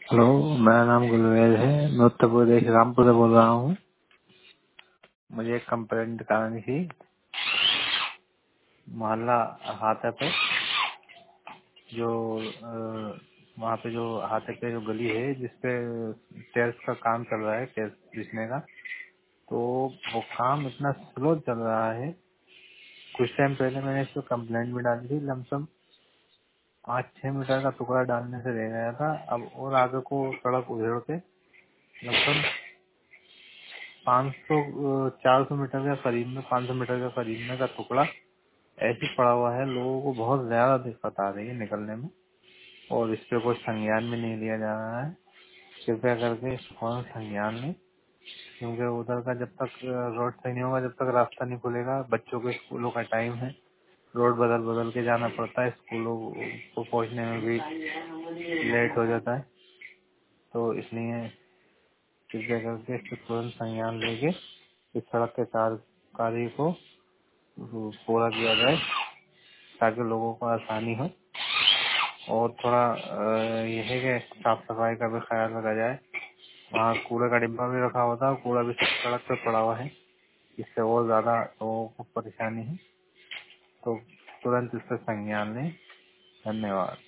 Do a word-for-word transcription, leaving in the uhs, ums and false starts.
Hello, मेरा नाम गुलवेज है। मैं उत्तर प्रदेश रामपुर से बोल रहा हूँ। मुझे एक कंप्लेंट करानी थी। मोहल्ला हाथा पे जो अ, वहाँ पे जो हाथे पे जो गली है जिसपे टेल्स का काम चल रहा है, टेल्स बिछने का, तो वो काम इतना स्लो चल रहा है। कुछ टाइम पहले मैंने इस पर कंप्लेंट भी डाली थी। लमसम पाँच छह मीटर का टुकड़ा डालने से रह गया था। अब और आगे को सड़क उधेड़ के लगभग पाँच सौ चार सौ मीटर के करीब में, पाँच सौ मीटर के करीब में का टुकड़ा ऐसे पड़ा हुआ है। लोगों को बहुत ज्यादा दिक्कत आ रही है निकलने में, और इस पे कोई संज्ञान भी नहीं लिया जा रहा है। कृपया करके इस फौरन संज्ञान लें, क्योंकि उधर का जब तक रोड सही नहीं होगा, जब तक रास्ता नहीं खुलेगा, बच्चों के स्कूलों का टाइम है, रोड बदल बदल के जाना पड़ता है, स्कूलों को पहुंचने में भी लेट हो जाता है। तो इसलिए कृपया करके इस पे तुरंत संज्ञान लेके इस सड़क के कार्य कार्य को पूरा किया जाए, ताकि लोगों को आसानी हो। और थोड़ा अ, ये है कि साफ सफाई का भी ख्याल रखा जाए। वहाँ कूड़े का डिब्बा भी रखा होता है, कूड़ा भी सड़क पे पड़ा हुआ है, इससे और ज्यादा लोगों को परेशानी है। तो तुरंत इस पर संज्ञान लें। धन्यवाद।